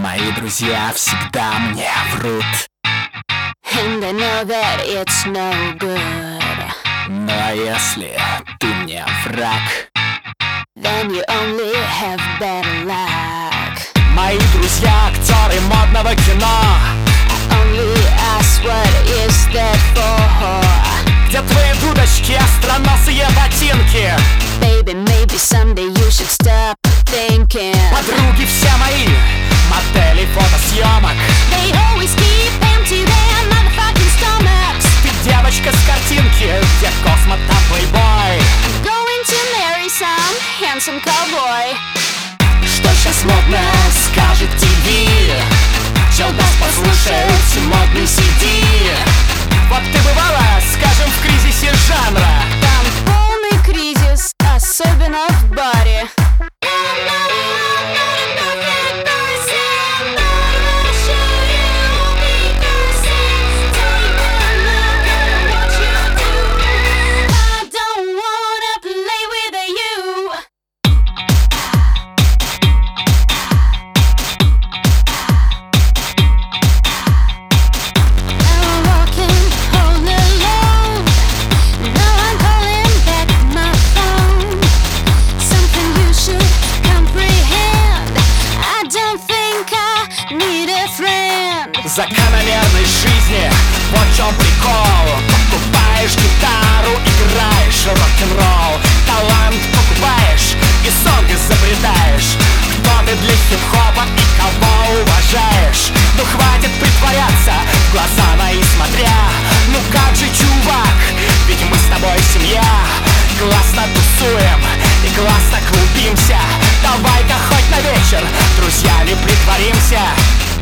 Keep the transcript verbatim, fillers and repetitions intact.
Мои друзья всегда мне врут, and I know that it's no good. но если ты мне враг, then you only have better luck. Мои друзья актеры модного кино, I only ask what is that for? где твои дудочки, остроносые ботинки? Baby, maybe someday you should stop thinking. Подруги все мои, модели фотосъемок, They always keep empty their motherfucking stomachs. ты девочка с картинки, где Космо там плейбой. I'm going to marry some handsome cowboy. Что сейчас модно, скажет ти ви, чел даст послушать модный си ди. Вот ты бывала, скажем, в кризисе жанра. Там полный кризис, особенно в баре. Закономерной жизни, вот в чем прикол. Покупаешь гитару, играешь рок-н-ролл. Талант покупаешь и сон изобретаешь. Кто ты для хип-хопа и кого уважаешь? Ну хватит притворяться, в глаза мои смотря. Ну как же, чувак, ведь мы с тобой семья. Классно тусуем и классно клубимся. Давай-ка хоть на вечер друзьями притворимся.